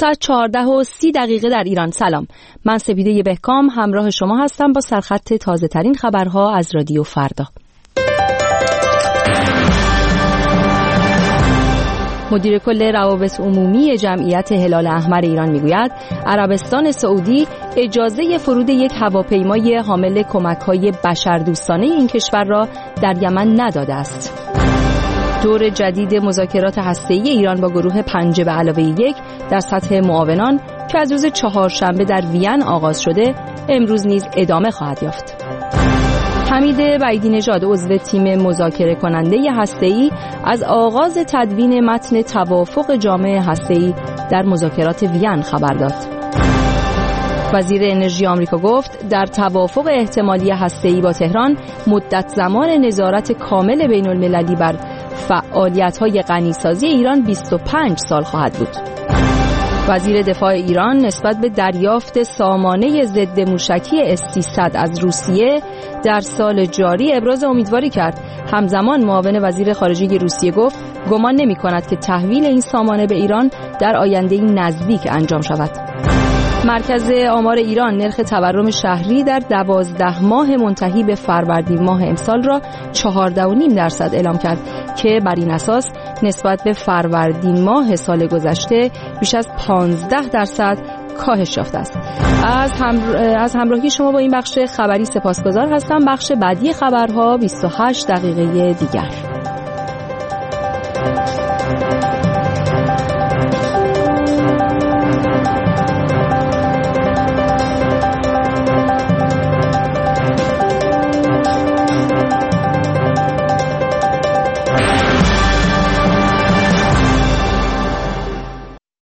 ساعت 14:30 در ایران. سلام، من سپیده بهکام همراه شما هستم با سرخط تازه ترین خبرها از رادیو فردا. مدیر کل روابط عمومی جمعیت هلال احمر ایران میگوید عربستان سعودی اجازه فرود یک هواپیمای حامل کمک‌های بشردوستانه این کشور را در یمن نداده است. دور جدید مذاکرات هسته‌ای ایران با گروه 5+1 در سطح معاونان که از روز چهارشنبه در وین آغاز شده امروز نیز ادامه خواهد یافت. حمید بعیدی نژاد عضو تیم مذاکره کننده هسته‌ای از آغاز تدوین متن توافق جامع هسته‌ای در مذاکرات وین خبر داد. وزیر انرژی آمریکا گفت در توافق احتمالی هسته‌ای با تهران مدت زمان نظارت کامل بین‌المللی بر فعالیت‌های غنیسازی ایران 25 سال خواهد بود. وزیر دفاع ایران نسبت به دریافت سامانه ضد موشکی S-300 از روسیه در سال جاری ابراز امیدواری کرد. همزمان معاون وزیر خارجه روسیه گفت گمان نمی‌کند که تحویل این سامانه به ایران در آینده نزدیک انجام شود. مرکز آمار ایران نرخ تورم شهری در 12 ماه منتهی به فروردین ماه امسال را 14.5% اعلام کرد که بر این اساس نسبت به فروردین ماه سال گذشته بیش از 15% کاهش یافته است. از همراهی شما با این بخش خبری سپاسگزار هستم. بخش بعدی خبرها 28 دقیقه دیگر.